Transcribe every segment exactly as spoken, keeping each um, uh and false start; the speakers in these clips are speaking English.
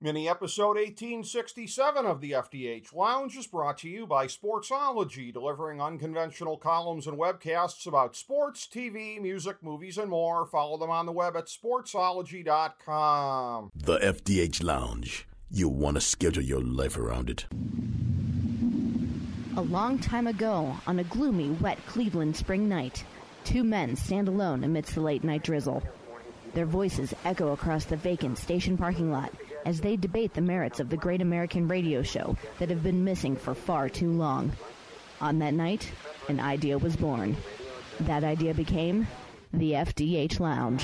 Mini episode eighteen sixty-seven of the F D H Lounge is brought to you by Sportsology, delivering unconventional columns and webcasts about sports, T V, music, movies, and more. Follow them on the web at sportsology dot com. The F D H Lounge. You want to schedule your life around it. A long time ago, on a gloomy, wet Cleveland spring night, two men stand alone amidst the late-night drizzle. Their voices echo across the vacant station parking lot as they debate the merits of the great American radio show that have been missing for far too long. On that night, an idea was born. That idea became the F D H Lounge.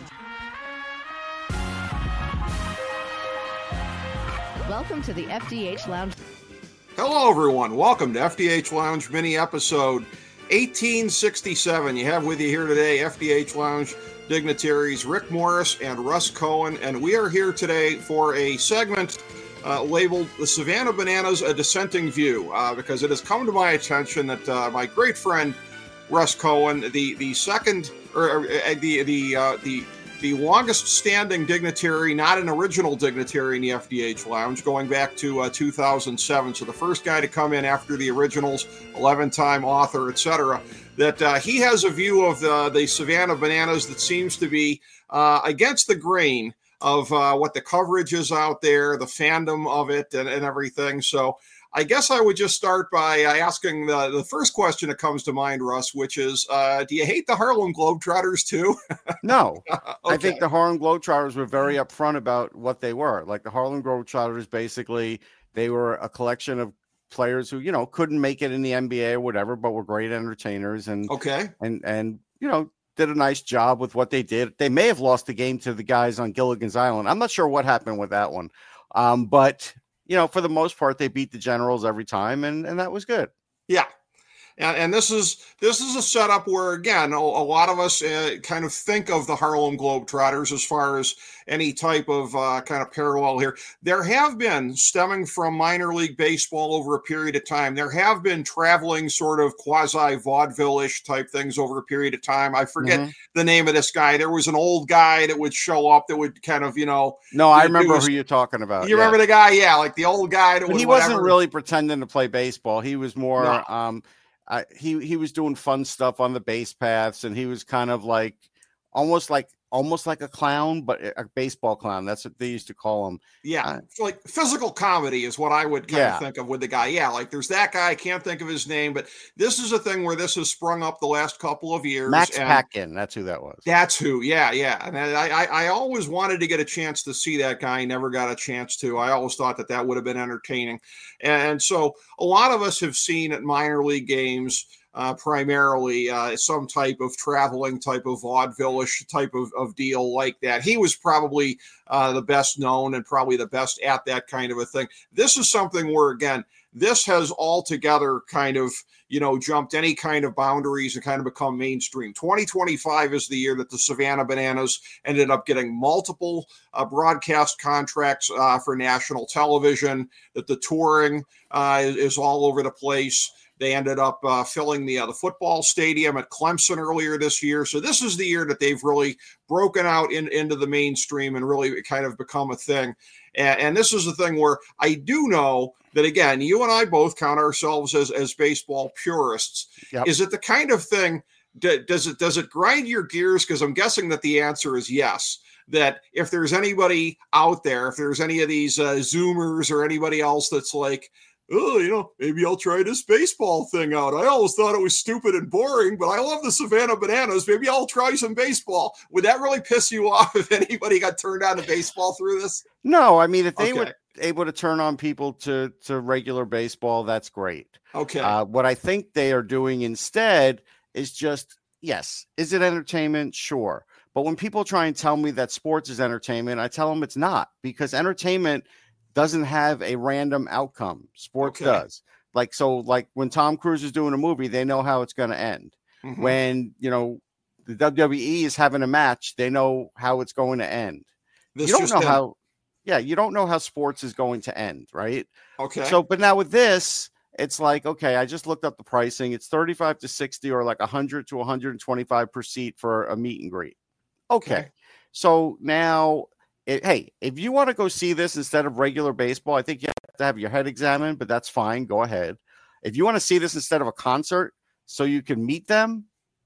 Welcome to the F D H Lounge. Hello, everyone. Welcome to F D H Lounge mini episode eighteen sixty-seven. You have with you here today F D H Lounge dignitaries Rick Morris and Russ Cohen, and we are here today for a segment uh, labeled The Savannah Bananas, A Dissenting View, uh, because it has come to my attention that uh, my great friend Russ Cohen, the the second, or uh, the the uh, the the longest standing dignitary, not an original dignitary in the F D H Lounge, going back to uh, two thousand seven, so the first guy to come in after the originals, eleven-time author, et cetera, that uh, he has a view of the, the Savannah Bananas that seems to be uh, against the grain of uh, what the coverage is out there, the fandom of it, and, and everything. So I guess I would just start by uh, asking the, the first question that comes to mind, Russ, which is, uh, do you hate the Harlem Globetrotters too? No. Okay. I think the Harlem Globetrotters were very upfront about what they were. Like the Harlem Globetrotters, basically, they were a collection of players who, you know, couldn't make it in the N B A or whatever, but were great entertainers and, okay. and, and, you know, did a nice job with what they did. They may have lost the game to the guys on Gilligan's Island. I'm not sure what happened with that one. Um, but, you know, for the most part, they beat the Generals every time, and, and that was good. Yeah. And, and this is this is a setup where, again, a, a lot of us uh, kind of think of the Harlem Globetrotters as far as any type of uh, kind of parallel here. There have been, stemming from minor league baseball over a period of time, there have been traveling sort of quasi-vaudeville-ish type things over a period of time. I forget mm-hmm. the name of this guy. There was an old guy that would show up that would kind of, you know. No, I remember was, who you're talking about. You yeah. remember the guy? Yeah, like the old guy. That but he whatever. wasn't really pretending to play baseball. He was more... No. Um, I, he he was doing fun stuff on the base paths, and he was kind of like almost like almost like a clown, but a baseball clown. That's what they used to call him. Yeah, uh, like physical comedy is what I would kind yeah. of think of with the guy. Yeah, like there's that guy. I can't think of his name, but this is a thing where this has sprung up the last couple of years. Max and Patkin, that's who that was. That's who. Yeah, yeah. And I, I I always wanted to get a chance to see that guy. Never got a chance to. I always thought that that would have been entertaining. And so a lot of us have seen at minor league games. Uh, primarily uh, some type of traveling type of vaudeville-ish type of, of deal like that. He was probably uh, the best known and probably the best at that kind of a thing. This is something where, again, this has altogether kind of, you know, jumped any kind of boundaries and kind of become mainstream. twenty twenty-five is the year that the Savannah Bananas ended up getting multiple uh, broadcast contracts uh, for national television, that the touring uh, is, is all over the place. They ended up uh, filling the uh, the football stadium at Clemson earlier this year. So this is the year that they've really broken out in, into the mainstream and really kind of become a thing. And, and this is the thing where I do know that, again, you and I both count ourselves as, as baseball purists. Yep. Is it the kind of thing, does it, does it grind your gears? Because I'm guessing that the answer is yes. That if there's anybody out there, if there's any of these uh, Zoomers or anybody else that's like, oh, you know, maybe I'll try this baseball thing out. I always thought it was stupid and boring, but I love the Savannah Bananas. Maybe I'll try some baseball. Would that really piss you off if anybody got turned on to baseball through this? No, I mean, if they okay. were able to turn on people to, to regular baseball, that's great. Okay. Uh, what I think they are doing instead is just, yes, is it entertainment? Sure. But when people try and tell me that sports is entertainment, I tell them it's not, because entertainment doesn't have a random outcome. Sports okay. does. Like, so like when Tom Cruise is doing a movie, they know how it's going to end. Mm-hmm. When, you know, the W W E is having a match, they know how it's going to end. This you don't know ended. how, yeah, you don't know how sports is going to end. Right. Okay. So, but now with this, it's like, okay, I just looked up the pricing. It's thirty-five to sixty or like a hundred to one hundred twenty-five per seat for a meet and greet. Okay. okay. So now it, hey, if you want to go see this instead of regular baseball, I think you have to have your head examined, but that's fine. Go ahead. If you want to see this instead of a concert so you can meet them,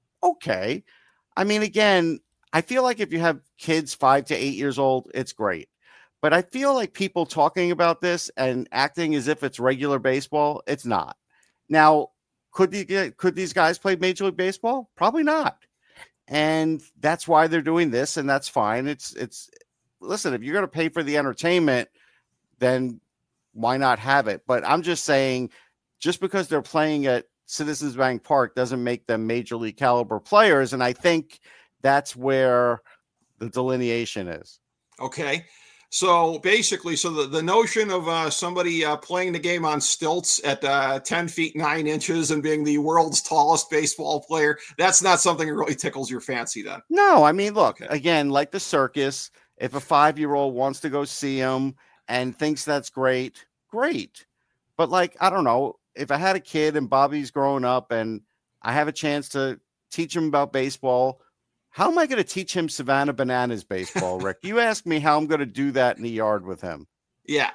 okay. I mean, again, I feel like if you have kids five to eight years old, it's great. But I feel like people talking about this and acting as if it's regular baseball, it's not. Now, could the, could these guys play Major League Baseball? Probably not. And that's why they're doing this, and that's fine. It's it's listen, if you're going to pay for the entertainment, then why not have it? But I'm just saying, just because they're playing at Citizens Bank Park doesn't make them Major League caliber players. And I think that's where the delineation is. Okay. So basically, so the, the notion of uh, somebody uh, playing the game on stilts at uh, ten feet, nine inches and being the world's tallest baseball player, that's not something that really tickles your fancy then. No, I mean, look, Okay. again, like the circus, if a five-year-old wants to go see him and thinks that's great, great. But like, I don't know, if I had a kid and Bobby's growing up and I have a chance to teach him about baseball, how am I going to teach him Savannah Bananas baseball, Rick? You ask me how I'm going to do that in the yard with him. Yeah.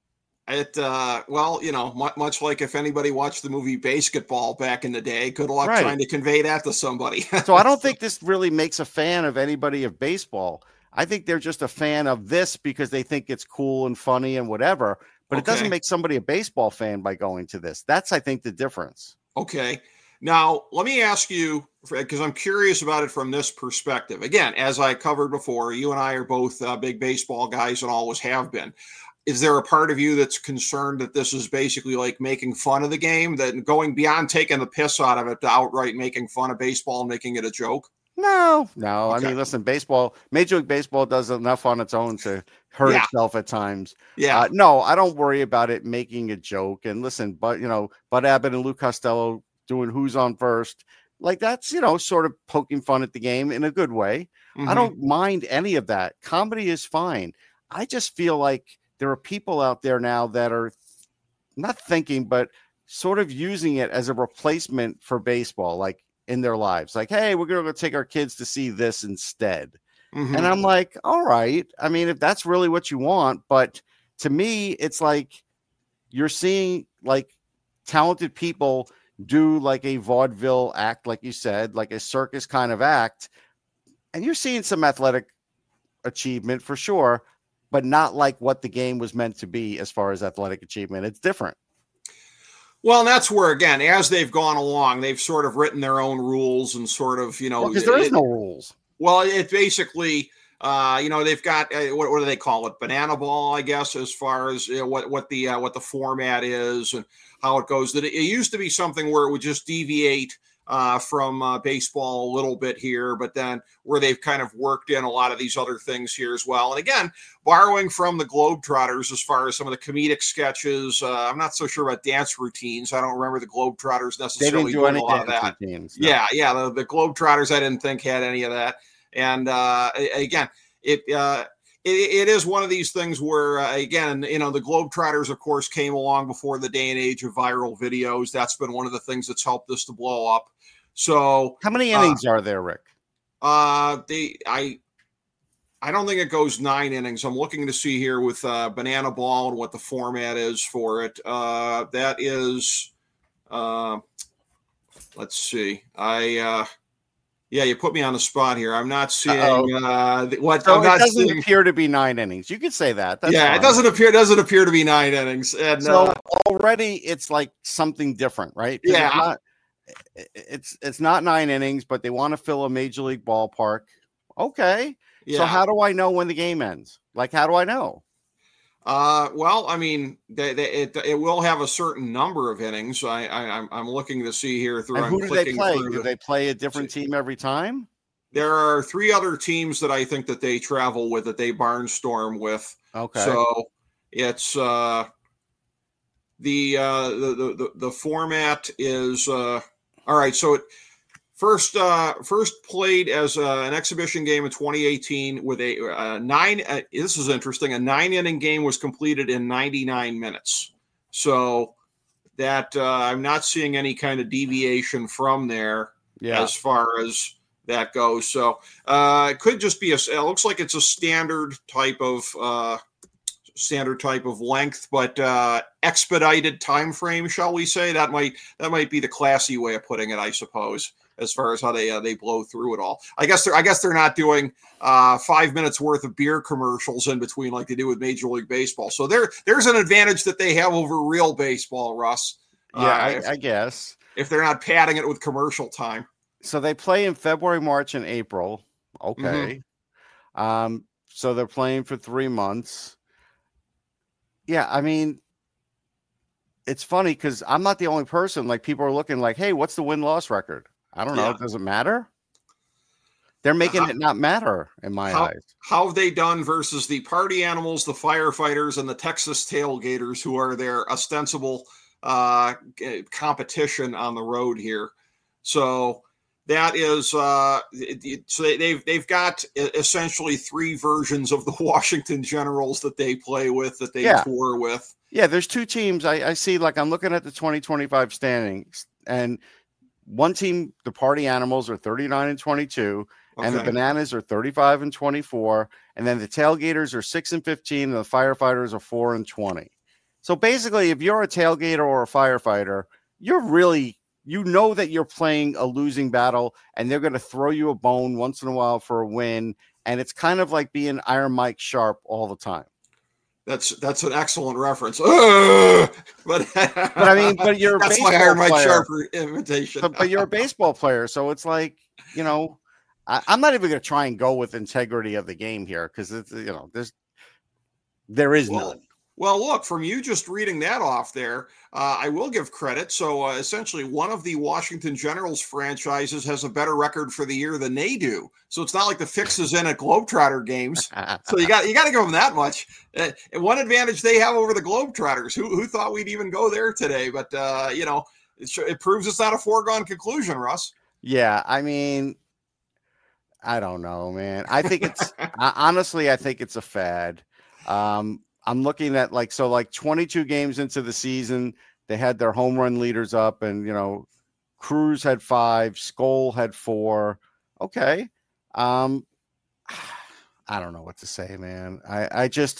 It, uh, well, you know, much, much like if anybody watched the movie Basketball back in the day, good luck Right. trying to convey that to somebody. So I don't think this really makes a fan of anybody of baseball. I think they're just a fan of this because they think it's cool and funny and whatever, but it doesn't Okay. make somebody a baseball fan by going to this. That's, I think, the difference. Okay. Now, let me ask you, because I'm curious about it from this perspective. Again, as I covered before, you and I are both uh, big baseball guys and always have been. Is there a part of you that's concerned that this is basically like making fun of the game, that going beyond taking the piss out of it to outright making fun of baseball and making it a joke? No, no. Okay. I mean, listen, baseball, Major League Baseball does enough on its own to hurt Yeah. itself at times. Yeah. Uh, no, I don't worry about it making a joke. And listen, but, you know, Bud Abbott and Lou Costello doing who's on first, like that's, you know, sort of poking fun at the game in a good way. Mhm. I don't mind any of that. Comedy is fine. I just feel like there are people out there now that are not thinking, but sort of using it as a replacement for baseball, like in their lives. Like, hey, we're going to go take our kids to see this instead. Mhm. And I'm like, all right. I mean, if that's really what you want, but to me, it's like you're seeing like talented people do like a vaudeville act, like you said, like a circus kind of act. And you're seeing some athletic achievement for sure, but not like what the game was meant to be as far as athletic achievement. It's different. Well, and that's where, again, as they've gone along, they've sort of written their own rules and sort of, you know, Because there is it- no rules. Well, it basically, uh, you know, they've got uh, what, what do they call it? Banana ball, I guess, as far as you know, what what the uh, what the format is and how it goes. That it, it used to be something where it would just deviate uh, from uh, baseball a little bit here, but then where they've kind of worked in a lot of these other things here as well. And again, borrowing from the Globetrotters as far as some of the comedic sketches. Uh, I'm not so sure about dance routines. I don't remember the Globetrotters They necessarily didn't do doing any a lot of dance that. routines. No. Yeah, yeah. The, the Globetrotters, I didn't think had any of that. And uh, again, it, uh, it it is one of these things where, uh, again, you know, the Globetrotters, of course, came along before the day and age of viral videos. That's been one of the things that's helped this to blow up. So, How many Uh, innings are there, Rick? uh, they, I, I don't think it goes nine innings. I'm looking to see here with uh, Banana Ball and what the format is for it. Uh, that is, uh, let's see. I. Uh, Yeah, you put me on the spot here. I'm not seeing uh, what So I'm it not doesn't seeing. appear to be nine innings. You could say that. That's yeah, fine. it doesn't appear doesn't appear to be nine innings. And So uh, already it's like something different, right? 'Cause Yeah. It's not, it's it's not nine innings, but they want to fill a major league ballpark. Okay. yeah. So how do I know when the game ends? Like, how do I know? Uh, well, I mean, they, they, it it will have a certain number of innings. I, I I'm I'm looking to see here through. And I'm who do they clicking play? through Do the- they play a different team every time? There are three other teams that I think that they travel with, that they barnstorm with. Okay. So it's uh, the, uh, the the the the format is uh, all right. So it first uh, first played as uh, an exhibition game in twenty eighteen with a uh, nine. Uh, this is interesting. A nine inning game was completed in ninety-nine minutes. So that uh, I'm not seeing any kind of deviation from there yeah. as far as that goes. So uh, it could just be a, it looks like it's a standard type of, uh, standard type of length, but uh, expedited time frame, shall we say? That might, that might be the classy way of putting it, I suppose, as far as how they, uh, they blow through it all. I guess they're, I guess they're not doing uh, five minutes worth of beer commercials in between like they do with Major League Baseball. So there, there's an advantage that they have over real baseball, Russ. Yeah, uh, I, if, I guess. If they're not padding it with commercial time. So they play in February, March, and April. Okay. Mm-hmm. Um, so they're playing for three months. Yeah, I mean, it's funny because I'm not the only person. Like, people are looking like, hey, what's the win-loss record? I don't know. Yeah. Does it matter? They're making uh, it not matter in my how, eyes. How have they done versus the party animals, the firefighters, and the Texas tailgaters, who are their ostensible uh, competition on the road here? So that is uh, so they've they've got essentially three versions of the Washington Generals that they play with, that they yeah. tour with. Yeah, there's two teams. I, I see. Like, I'm looking at the twenty twenty-five standings, and one team, the Party Animals, are thirty-nine and twenty-two, okay. and the Bananas are thirty-five and twenty-four, and then the Tailgaters are six and fifteen, and the Firefighters are four and twenty. So basically, if you're a tailgater or a firefighter, you're really, you know that you're playing a losing battle, and they're going to throw you a bone once in a while for a win, and it's kind of like being Iron Mike Sharp all the time. That's that's an excellent reference. Ugh! But but I mean, but you're a that's baseball my Iron Mike player. Sharp imitation. but, but you're a baseball player, so it's like, you know, I, I'm not even going to try and go with integrity of the game here because it's, you know, there's there is well, none. Well, look, from you just reading that off there, uh, I will give credit. So uh, essentially, one of the Washington Generals franchises has a better record for the year than they do. So it's not like the fix is in at Globetrotter games. So you got you got to give them that much. Uh, one advantage they have over the Globetrotters. Who who thought we'd even go there today? But uh, you know, it, it proves it's not a foregone conclusion, Russ. Yeah, I mean, I don't know, man. I think it's honestly, I think it's a fad. Um, I'm looking at like, so like twenty-two games into the season, they had their home run leaders up, and, you know, Cruz had five, Skoll had four. Okay. Um, I don't know what to say, man. I, I just,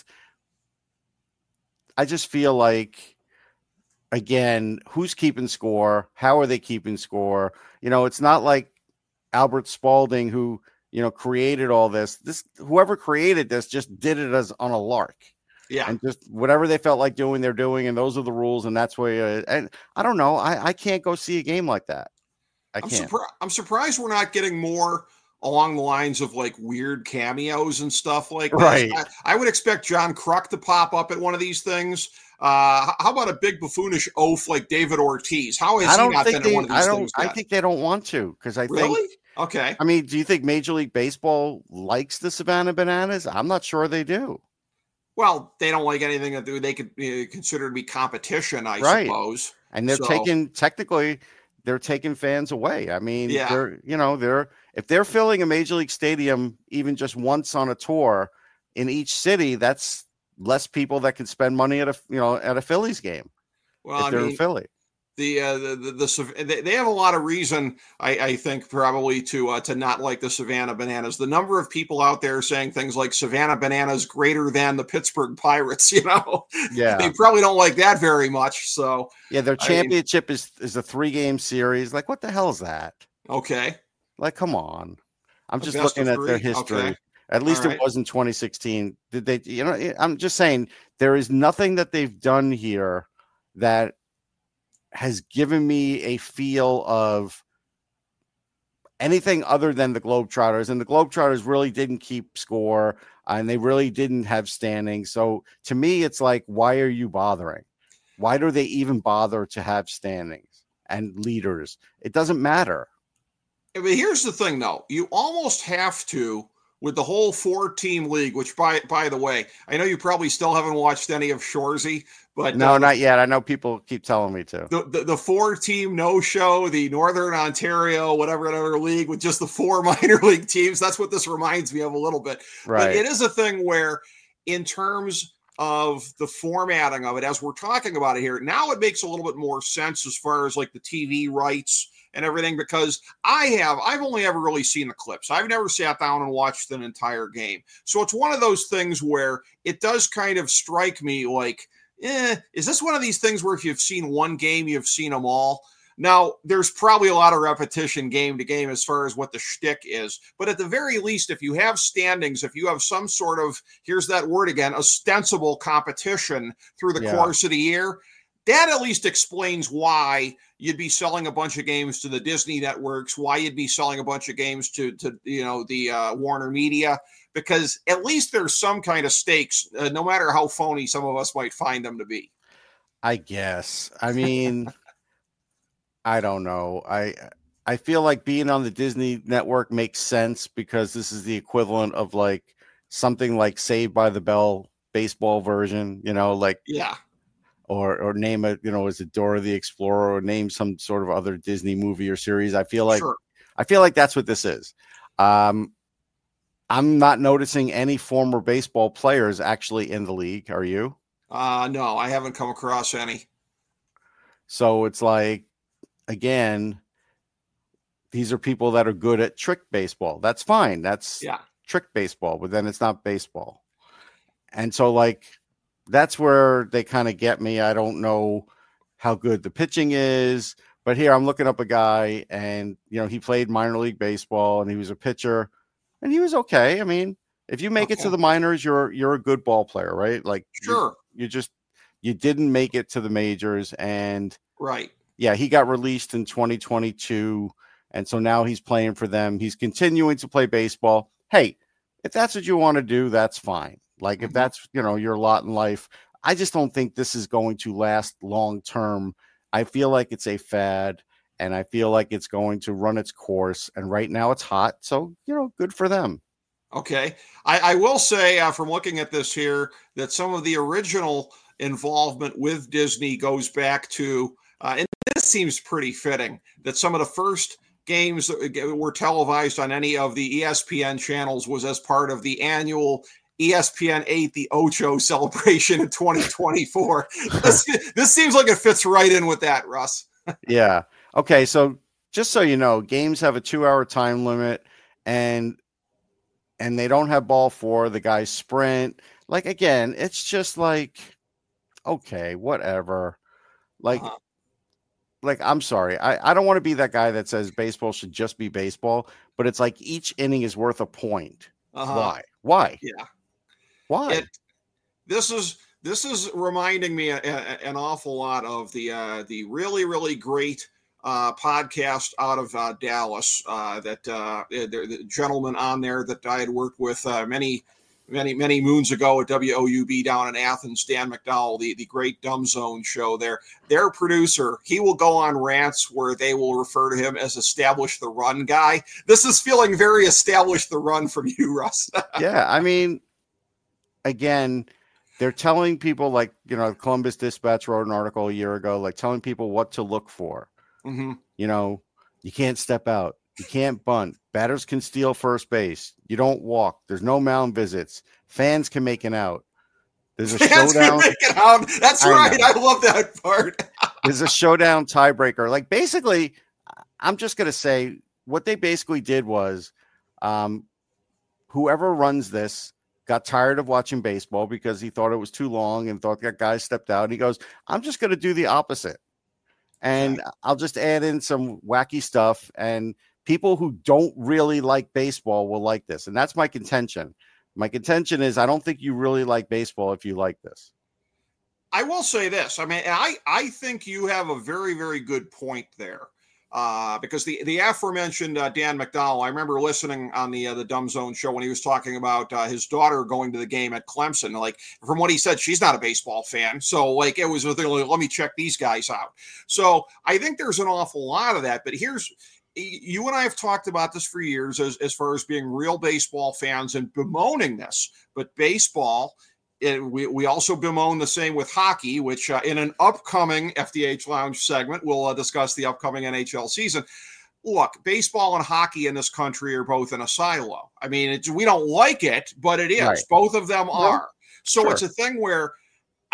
I just feel like, again, who's keeping score? How are they keeping score? You know, it's not like Albert Spalding, who, you know, created all this. This, whoever created this just did it as on a lark. Yeah. And just whatever they felt like doing, they're doing. And those are the rules. And that's where, uh, and I don't know. I, I can't go see a game like that. I I'm can't. Surpri- I'm surprised we're not getting more along the lines of like weird cameos and stuff like that. Right. I, I would expect John Kruk to pop up at one of these things. Uh, how about a big buffoonish oaf like David Ortiz? How has I don't he not think been they, at one of these I don't, things I yet? think they don't want to, because I really? think. Okay. I mean, do you think Major League Baseball likes the Savannah Bananas? I'm not sure they do. Well, they don't like anything that they could uh, consider to be competition, I right. suppose. And they're so. taking, technically, they're taking fans away. I mean, yeah. they're, you know, they're, if they're filling a Major League Stadium even just once on a tour in each city, that's less people that can spend money at a, you know, at a Phillies game. Well, if I they're mean, in Philly. The, uh, the the the they have a lot of reason, I, I think, probably to uh, to not like the Savannah Bananas. The number of people out there saying things like Savannah Bananas greater than the Pittsburgh Pirates, you know, yeah, they probably don't like that very much. So yeah, their championship I, is is a three game series. Like, what the hell is that? Okay, like, come on. I'm a just looking at their history. Okay. At least All it right. was in twenty sixteen. Did they? You know, I'm just saying there is nothing that they've done here that has given me a feel of anything other than the Globetrotters, and the Globetrotters really didn't keep score, and they really didn't have standings. So to me, it's like, why are you bothering? Why do they even bother to have standings and leaders? It doesn't matter. But here's the thing, though. You almost have to, with the whole four-team league, which, by by the way, I know you probably still haven't watched any of Shoresy, but no, uh, not yet. I know people keep telling me to. The, the, the four-team no-show, the Northern Ontario, whatever other league with just the four minor league teams. That's what this reminds me of a little bit. Right. But it is a thing where, in terms of the formatting of it, as we're talking about it here, now it makes a little bit more sense as far as like the T V rights and everything, because I have, I've only ever really seen the clips. I've never sat down and watched an entire game. So it's one of those things where it does kind of strike me like, eh, is this one of these things where if you've seen one game, you've seen them all? Now, there's probably a lot of repetition game to game as far as what the shtick is. But at the very least, if you have standings, if you have some sort of, here's that word again, ostensible competition through the Yeah. course of the year, that at least explains why you'd be selling a bunch of games to the Disney networks, why you'd be selling a bunch of games to, to you know, the uh, Warner Media, because at least there's some kind of stakes, uh, no matter how phony some of us might find them to be. I guess. I mean, I don't know. I I feel like being on the Disney network makes sense because this is the equivalent of like something like Saved by the Bell baseball version, you know, like Yeah. or or name it, you know, is it Dora the Explorer, or name some sort of other Disney movie or series. I feel like Sure. I feel like that's what this is. Um, I'm not noticing any former baseball players actually in the league. Are you? Uh, no, I haven't come across any. So it's like, again, these are people that are good at trick baseball. That's fine. That's Yeah. trick baseball, but then it's not baseball. And so, like, that's where they kind of get me. I don't know how good the pitching is, but here I'm looking up a guy, and, you know, he played minor league baseball and he was a pitcher and he was okay. I mean, if you make it to Okay. the minors, you're, you're a good ball player, right? Like, you- Sure. you just, you didn't make it to the majors, and Right. yeah, he got released in twenty twenty-two, and so now he's playing for them. He's continuing to play baseball. Hey, if that's what you want to do, that's fine. Like, if Mhm. that's, you know, your lot in life, I just don't think this is going to last long term. I feel like it's a fad, and I feel like it's going to run its course. And right now it's hot, so, you know, good for them. Okay. I, I will say, uh, from looking at this here, that some of the original involvement with Disney goes back to, uh, and this seems pretty fitting, that some of the first games that were televised on any of the E S P N channels was as part of the annual E S P N eight, the Ocho celebration in twenty twenty-four. this, this seems like it fits right in with that, Russ. Yeah. Okay. So just so you know, games have a two hour time limit, and and they don't have ball four. The guys sprint. Like, again, it's just like, okay, whatever. Like, Uh-huh. like I'm sorry. I, I don't want to be that guy that says baseball should just be baseball, but it's like each inning is worth a point. Uh-huh. Why? Why? Yeah. Why? It, this is this is reminding me a, a, an awful lot of the uh, the really really great uh, podcast out of uh, Dallas uh, that uh, the, the gentleman on there that I had worked with uh, many many many moons ago at W O U B down in Athens, Dan McDowell, the the great Dumb Zone show there. Their producer, he will go on rants where they will refer to him as Establish the Run guy. This is feeling very Establish the Run from you, Russ. Yeah, I mean, again, they're telling people, like, you know, Columbus Dispatch wrote an article a year ago, like telling people what to look for. Mm-hmm. You know, you can't step out. You can't bunt. Batters can steal first base. You don't walk. There's no mound visits. Fans can make an out. There's a Fans can showdown. make it out. That's I right. know. I love that part. There's a showdown tiebreaker. Like, basically, I'm just going to say what they basically did was um, whoever runs this got tired of watching baseball because he thought it was too long and thought that guy stepped out. And he goes, I'm just going to do the opposite. And Okay. I'll just add in some wacky stuff, and people who don't really like baseball will like this. And that's my contention. My contention is I don't think you really like baseball if you like this. I will say this. I mean, I, I think you have a very, very good point there. Uh, because the, the aforementioned uh, Dan McDowell, I remember listening on the uh, the Dumb Zone show when he was talking about uh, his daughter going to the game at Clemson. Like, from what he said, she's not a baseball fan. So, like, it was, like, let me check these guys out. So I think there's an awful lot of that. But here's, you and I have talked about this for years as, as far as being real baseball fans and bemoaning this. But baseball, It, we, we also bemoan the same with hockey, which uh, in an upcoming F D H Lounge segment, we'll uh, discuss the upcoming N H L season. Look, baseball and hockey in this country are both in a silo. I mean, it's, we don't like it, but it is. Right. Both of them are. So Sure. it's a thing where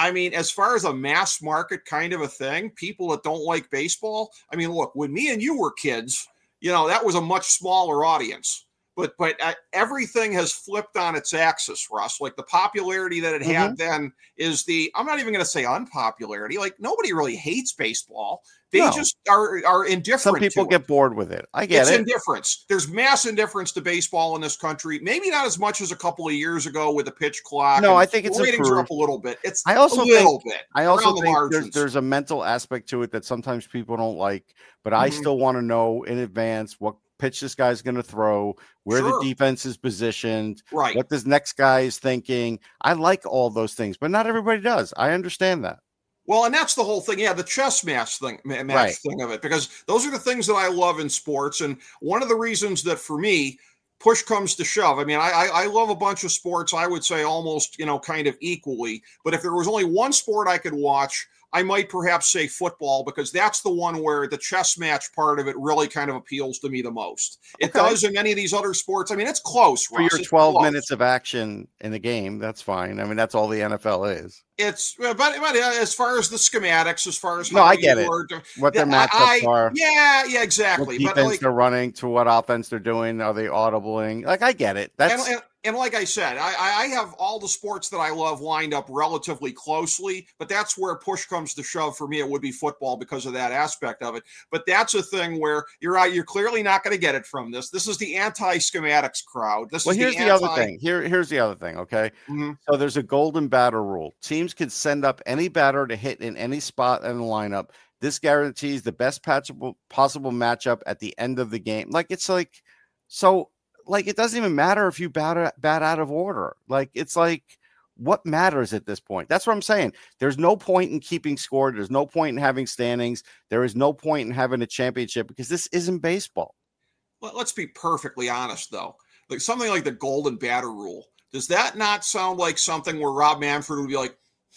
I mean, as far as a mass market kind of a thing, people that don't like baseball, I mean, look, when me and you were kids, you know, that was a much smaller audience. But but uh, everything has flipped on its axis, Russ. Like the popularity that it mm-hmm. had then is the, I'm not even going to say unpopularity. Like nobody really hates baseball. They no. just are, are indifferent. Some people to get it. bored with it. I get it's it. It's indifference. There's mass indifference to baseball in this country. Maybe not as much as a couple of years ago with the pitch clock. No, I think it's ratings improved. are up a little bit. It's I also a little think, bit. I also think the there's, there's a mental aspect to it that sometimes people don't like, but mm-hmm. I still want to know in advance what pitch this guy's going to throw, where sure. the defense is positioned, right? what this next guy is thinking. I like all those things, but not everybody does. I understand that. Well, and that's the whole thing. Yeah, the chess match thing, match right. thing of it, because those are the things that I love in sports. And one of the reasons that for me, push comes to shove. I mean, I, I love a bunch of sports, I would say almost, you know, kind of equally. But if there was only one sport I could watch, I might perhaps say football, because that's the one where the chess match part of it really kind of appeals to me the most. It okay. does in many of these other sports. I mean, it's close. For Russ. your It's twelve close. minutes of action in the game, that's fine. I mean, that's all the N F L is. It's but, but as far as the schematics, as far as no, how I get it. Are, what their I, matchups I, are. Yeah, yeah, exactly. What defense but like, they're running, to what offense they're doing. Are they audibling? Like, I get it. That's. And, and, and like I said, I, I have all the sports that I love lined up relatively closely, but that's where push comes to shove for me. It would be football because of that aspect of it. But that's a thing where you're out. You're clearly not going to get it from this. This is the anti-schematics crowd. This well, is here's the, the anti- other thing. Here, here's the other thing. Okay, mm-hmm. so there's a golden batter rule. Teams can send up any batter to hit in any spot in the lineup. This guarantees the best possible possible matchup at the end of the game. Like it's like so. Like, it doesn't even matter if you bat, bat out of order. Like, it's like, what matters at this point? That's what I'm saying. There's no point in keeping score. There's no point in having standings. There is no point in having a championship, because this isn't baseball. Well, let's be perfectly honest, though. Like something like the golden batter rule. Does that not sound like something where Rob Manfred would be like,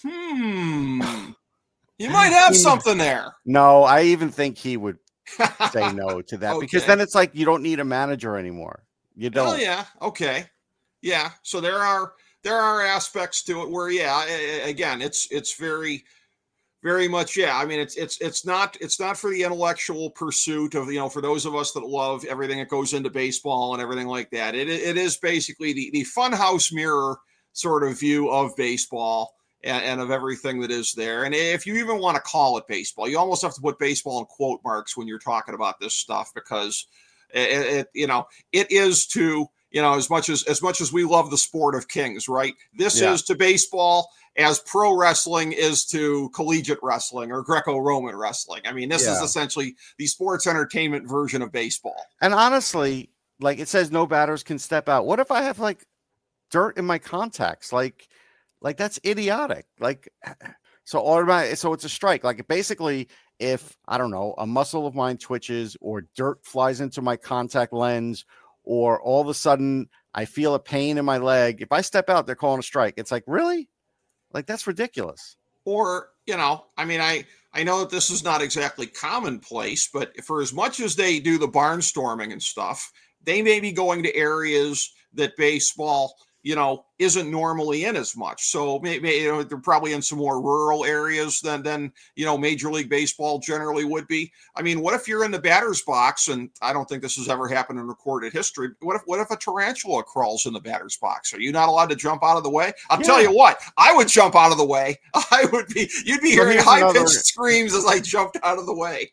hmm, you might have something there? No, I even think he would say no to that, okay. because then it's like you don't need a manager anymore. You don't. Oh yeah. Okay. Yeah. So there are there are aspects to it where yeah. Again, it's it's very, very much yeah. I mean, it's it's it's not it's not for the intellectual pursuit of, you know, for those of us that love everything that goes into baseball and everything like that. It it is basically the the funhouse mirror sort of view of baseball and, and of everything that is there. And if you even want to call it baseball, you almost have to put baseball in quote marks when you're talking about this stuff, because It, it, you know, it is to, you know, as much as as much as we love the sport of kings, right? This yeah. is to baseball as pro wrestling is to collegiate wrestling or Greco-Roman wrestling. I mean, this yeah. is essentially the sports entertainment version of baseball. And honestly, like it says, no batters can step out. What if I have like dirt in my contacts? Like, like that's idiotic. Like, so automatic. So it's a strike. Like basically, if, I don't know, a muscle of mine twitches or dirt flies into my contact lens, or all of a sudden I feel a pain in my leg, if I step out, they're calling a strike. It's like, really? Like, that's ridiculous. Or, you know, I mean, I, I know that this is not exactly commonplace, but for as much as they do the barnstorming and stuff, they may be going to areas that baseball, you know, isn't normally in as much. So maybe, you know, they're probably in some more rural areas than, than, you know, Major League Baseball generally would be. I mean, what if you're in the batter's box, and I don't think this has ever happened in recorded history. What if, what if a tarantula crawls in the batter's box? Are you not allowed to jump out of the way? I'll yeah. tell you what, I would jump out of the way. I would be, you'd be hearing high pitched another... screams as I jumped out of the way.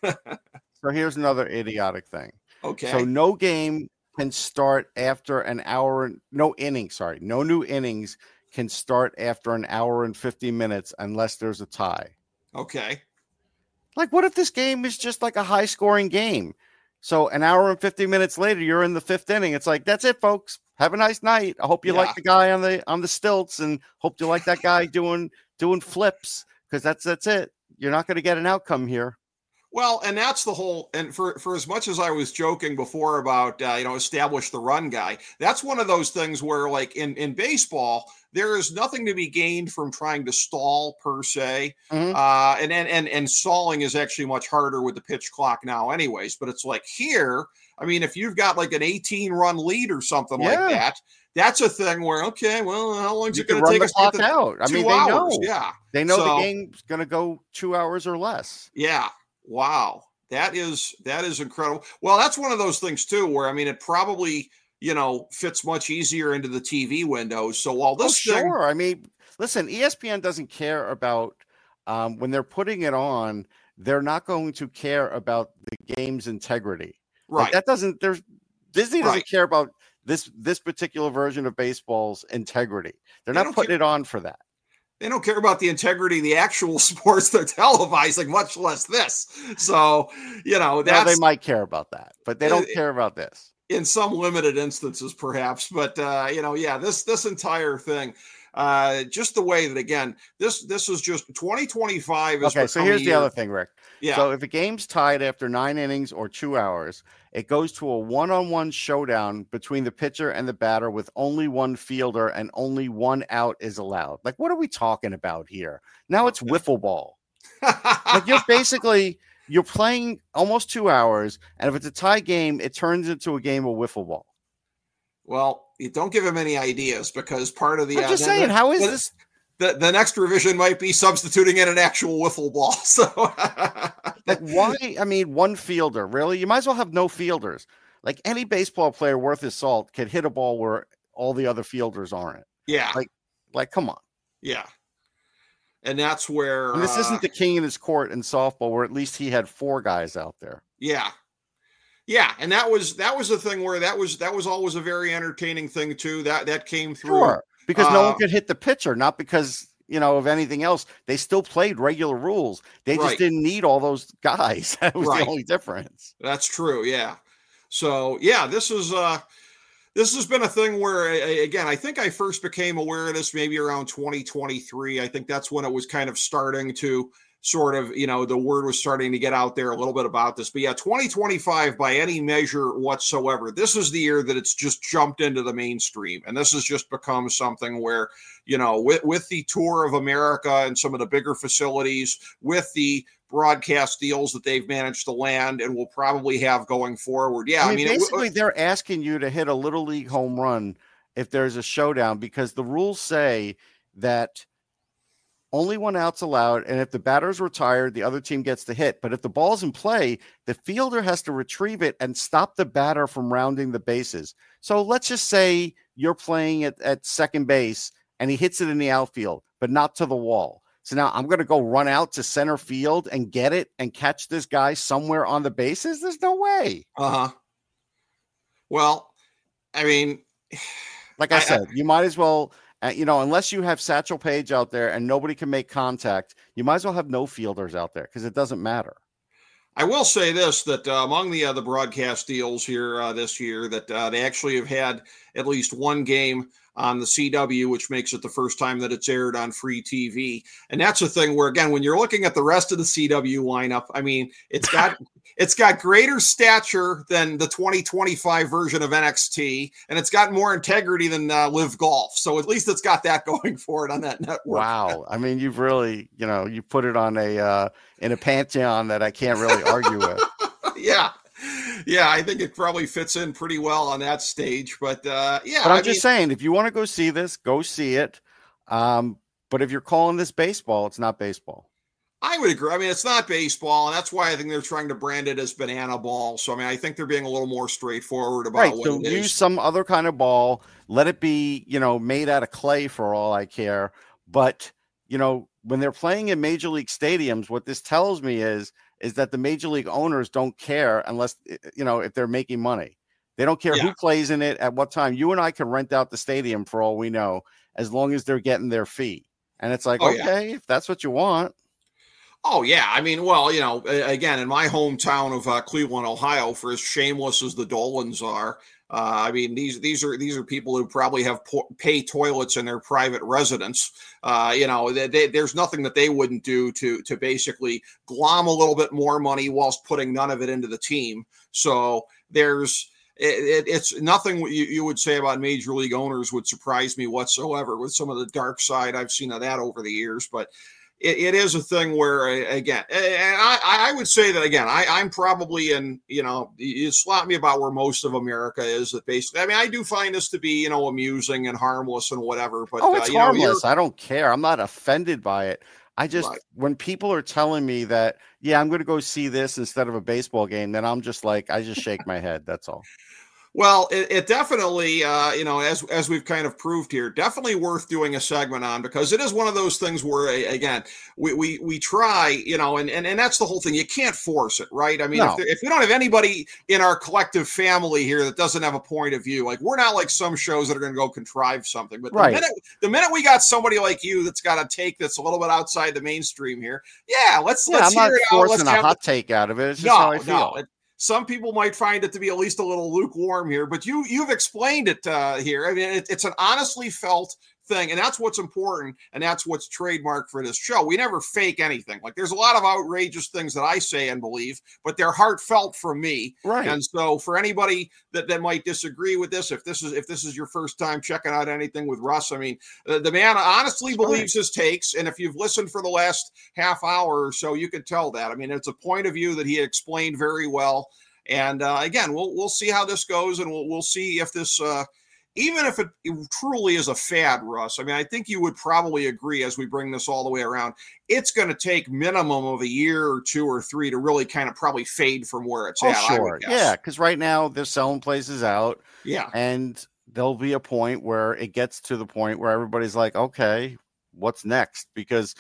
So here's another idiotic thing. Okay. So no game can start after an hour. No inning, sorry. No new innings can start after an hour and fifty minutes unless there's a tie. Okay. Like, what if this game is just like a high scoring game? So an hour and fifty minutes later, you're in the fifth inning. It's like, that's it, folks. Have a nice night. I hope you yeah. like the guy on the, on the stilts, and hope you like that guy doing, doing flips. Cause that's, that's it. You're not going to get an outcome here. Well, and that's the whole, and for, for as much as I was joking before about, uh, you know, establish the run guy, that's one of those things where, like in, in baseball, there is nothing to be gained from trying to stall per se. Mm-hmm. Uh, and, and, and, and stalling is actually much harder with the pitch clock now anyways, but it's like here, I mean, if you've got like an eighteen run lead or something Yeah. like that, that's a thing where, okay, well, how long is You it can going to run take the us to clock get the out. I two mean, they hours? know. Yeah. They know So- the game's going to go two hours or less. Yeah. Wow. That is, that is incredible. Well, that's one of those things too, where, I mean, it probably, you know, fits much easier into the T V windows. So while Oh, this thing, sure. I mean, listen, E S P N doesn't care about um, when they're putting it on, they're not going to care about the game's integrity. Like, right. that doesn't, there's Disney doesn't Right. care about this this particular version of baseball's integrity. They're They not don't putting care- it on for that. They don't care about the integrity of the actual sports they're televising, much less this. So, you know, Now, that's they might care about that, but they don't Uh, care about this. in some limited instances, perhaps. But, uh, you know, yeah, this, this entire thing, uh, just the way that, again, this, this is just twenty twenty-five. Is Okay, so become a here's the year- other thing, Rick. Yeah. So if a game's tied after nine innings or two hours, it goes to a one-on-one showdown between the pitcher and the batter with only one fielder and only one out is allowed. Like, what are we talking about here? Now it's wiffle ball. Like, you're basically you're playing almost two hours, and if it's a tie game, it turns into a game of wiffle ball. Well, you don't give him any ideas, because part of the, I'm uh, just the- saying, the- how is the- this? The, the next revision might be substituting in an actual wiffle ball. So, Like, why? I mean, one fielder, really? You might as well have no fielders. Like, any baseball player worth his salt could hit a ball where all the other fielders aren't. yeah, Like, Like, come on. yeah. And that's where And this uh, isn't the king in his court in softball, where at least he had four guys out there. yeah, yeah. And that was that was the thing where that was that was always a very entertaining thing too. That that came through. Sure, because no Uh, one could hit the pitcher, not because you know of anything else. They still played regular rules. They just Right. didn't need all those guys. That was Right. the only difference. That's true. Yeah. So yeah, this is uh this has been a thing where a- again, I think I first became aware of this maybe around twenty twenty-three. I think that's when it was kind of starting to sort of, you know, the word was starting to get out there a little bit about this. But yeah, twenty twenty-five by any measure whatsoever, this is the year that it's just jumped into the mainstream. And this has just become something where, you know, with, with the Tour of America and some of the bigger facilities, with the broadcast deals that they've managed to land and will probably have going forward. Yeah, I I mean, mean, it- basically, they're asking you to hit a little league home run if there's a showdown, because the rules say that only one out's allowed, and if the batter's retired, the other team gets the hit. But if the ball's in play, the fielder has to retrieve it and stop the batter from rounding the bases. So let's just say you're playing at, at second base and he hits it in the outfield, but not to the wall. So now I'm going to go run out to center field and get it and catch this guy somewhere on the bases? There's no way. uh-huh. Well, I mean, Like I, I- I- said, you might as well, uh, you know, unless you have Satchel Paige out there and nobody can make contact, you might as well have no fielders out there because it doesn't matter. I will say this, that uh, among the other broadcast deals here uh, this year, that uh, they actually have had at least one game on the C W, which makes it the first time that it's aired on free T V. And that's a thing where, again, when you're looking at the rest of the C W lineup, I mean, it's got it's got greater stature than the twenty twenty-five version of N X T, and it's got more integrity than uh, Live Golf. So at least it's got that going for it on that network. Wow. I mean, you've really, you know, you put it on a, uh, in a pantheon that I can't really argue with. Yeah. Yeah, I think it probably fits in pretty well on that stage. But uh, yeah, But I'm I just mean, saying, if you want to go see this, go see it. Um, but if you're calling this baseball, it's not baseball. I would agree. I mean, it's not baseball, and that's why I think they're trying to brand it as banana ball. So, I mean, I think they're being a little more straightforward about Right. what So it use is. some other kind of ball. Let it be, you know, made out of clay for all I care. But, you know, when they're playing in major league stadiums, what this tells me is, is that the major league owners don't care unless, you know, if they're making money. They don't care Yeah. who plays in it at what time. You and I can rent out the stadium for all we know, as long as they're getting their fee. And it's like, Oh, yeah. okay, if that's what you want. Oh, yeah. I mean, well, you know, a- again, in my hometown of uh, Cleveland, Ohio, for as shameless as the Dolans are, uh, I mean, these these are these are people who probably have po- pay toilets in their private residence. Uh, you know, they, they, there's nothing that they wouldn't do to to basically glom a little bit more money whilst putting none of it into the team. So there's it, it, it's nothing you, you would say about major league owners would surprise me whatsoever, with some of the dark side I've seen of that over the years. But it, it is a thing where, again, and I, I would say that, again, I, I'm probably in, you know, you slap me about where most of America is. That basically, I mean, I do find this to be, you know, amusing and harmless and whatever. But oh, it's uh, you harmless. know, I don't care. I'm not offended by it. I just, right. when people are telling me that, yeah, I'm going to go see this instead of a baseball game, then I'm just like, I just shake my head. That's all. Well, it, it definitely, uh, you know, as as we've kind of proved here, definitely worth doing a segment on, because it is one of those things where, again, we we, we try, you know, and, and, and that's the whole thing. You can't force it, right? I mean, no. if, there, if we don't have anybody in our collective family here that doesn't have a point of view, like we're not like some shows that are going to go contrive something. But the, right. minute, the minute we got somebody like you that's got a take that's a little bit outside the mainstream here, yeah, let's yeah, let's I'm hear not it out. Forcing Let's a hot the, take out of it. It's just no, how I feel. No, it, Some people might find it to be at least a little lukewarm here, but you, you've explained it uh, here. I mean, it, it's an honestly felt thing, and that's what's important, and that's what's trademarked for this show. We never fake anything. Like, there's a lot of outrageous things that I say and believe, but they're heartfelt from me. Right. And so for anybody that, that might disagree with this, if this is if this is your first time checking out anything with Russ, I mean, the, the man honestly that's believes right. his takes, and if you've listened for the last half hour or so, you can tell that. I mean, it's a point of view that he explained very well. And uh, again, we'll we'll see how this goes, and we'll we'll see if this, uh, even if it, it truly is a fad, Russ. I mean, I think you would probably agree, as we bring this all the way around, it's going to take minimum of a year or two or three to really kind of probably fade from where it's oh, at. Sure, yeah, because right now they're selling places out. Yeah, and there'll be a point where it gets to the point where everybody's like, okay, what's next? Because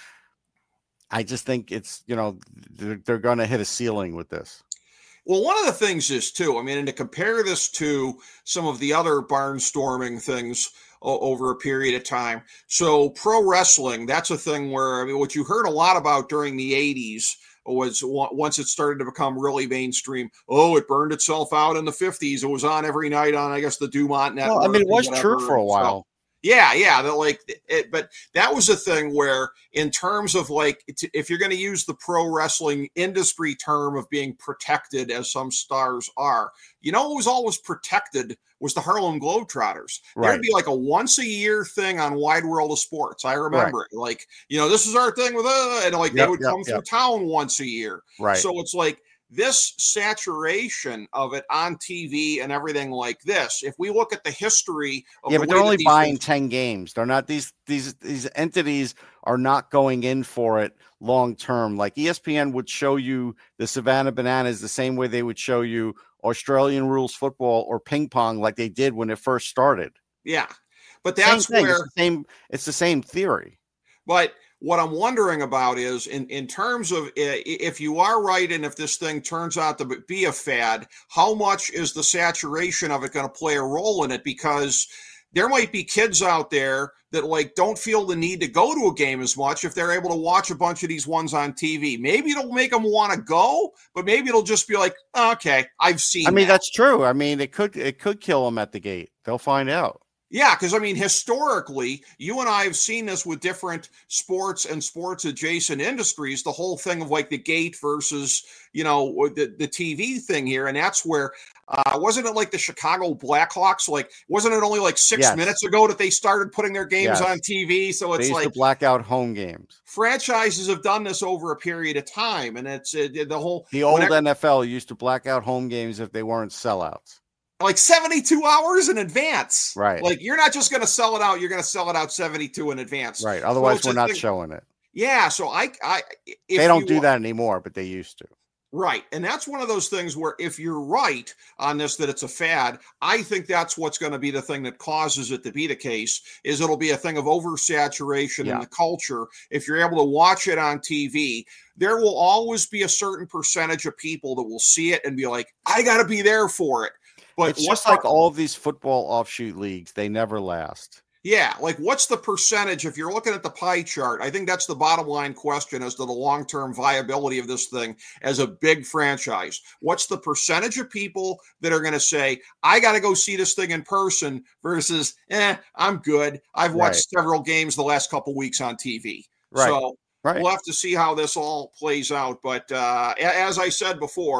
I just think it's, you know, they're, they're going to hit a ceiling with this. Well, one of the things is, too, I mean, and to compare this to some of the other barnstorming things o- over a period of time. So pro wrestling, that's a thing where, I mean, what you heard a lot about during the eighties was w- once it started to become really mainstream. Oh, it burned itself out in the fifties. It was on every night on, I guess, the Dumont Network. Well, I mean, it was true for a while. So, Yeah, yeah, that like it, but that was a thing where, in terms of like, if you're going to use the pro wrestling industry term of being protected, as some stars are, you know, what was always protected was the Harlem Globetrotters. Right. There'd be like a once a year thing on Wide World of Sports. I remember right. it. Like, you know, this is our thing with uh, and like yep, they would yep, come yep. through town once a year. Right. So it's like, this saturation of it on T V and everything like this, if we look at the history of yeah, the but they're only buying things- ten games. They're not these these these entities are not going in for it long term. Like E S P N would show you the Savannah Bananas the same way they would show you Australian rules football or ping pong, like they did when it first started. Yeah, but that's same where it's the same. It's the same theory. But what I'm wondering about is, in, in terms of if you are right, and if this thing turns out to be a fad, how much is the saturation of it going to play a role in it? Because there might be kids out there that like don't feel the need to go to a game as much if they're able to watch a bunch of these ones on T V. Maybe it'll make them want to go, but maybe it'll just be like, oh, okay, I've seen. I mean, that. That's true. I mean, it could it could kill them at the gate. They'll find out. Yeah, because, I mean, historically, you and I have seen this with different sports and sports adjacent industries, the whole thing of like the gate versus, you know, the, the T V thing here. And that's where, uh, wasn't it like the Chicago Blackhawks? Like, wasn't it only like six yes. minutes ago that they started putting their games yes. on T V? So it's they used like to black out home games. Franchises have done this over a period of time. And it's uh, the whole. The old whenever, N F L used to black out home games if they weren't sellouts. Like seventy-two hours in advance. Right. Like, you're not just going to sell it out. You're going to sell it out seventy-two in advance. Right. Otherwise, so we're not thing. showing it. Yeah. So I, I, if they don't you, do that anymore, but they used to. Right. And that's one of those things where if you're right on this, that it's a fad, I think that's what's going to be the thing that causes it to be the case, is it'll be a thing of oversaturation yeah. in the culture. If you're able to watch it on T V, there will always be a certain percentage of people that will see it and be like, I got to be there for it. But it's just like all of these football offshoot leagues, they never last. Yeah, like what's the percentage? If you're looking at the pie chart, I think that's the bottom line question as to the long-term viability of this thing as a big franchise. What's the percentage of people that are going to say, I got to go see this thing in person versus, eh, I'm good. I've watched right. several games the last couple weeks on T V. Right. So right. we'll have to see how this all plays out. But uh, as I said before,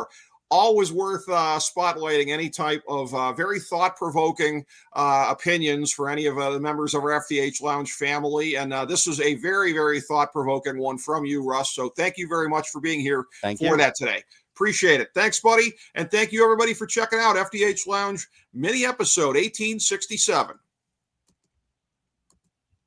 always worth uh, spotlighting any type of uh, very thought-provoking uh, opinions for any of uh, the members of our F D H Lounge family. And uh, this is a very, very thought-provoking one from you, Russ. So thank you very much for being here Thank for you. that today. Appreciate it. Thanks, buddy. And thank you, everybody, for checking out F D H Lounge mini episode eighteen sixty-seven.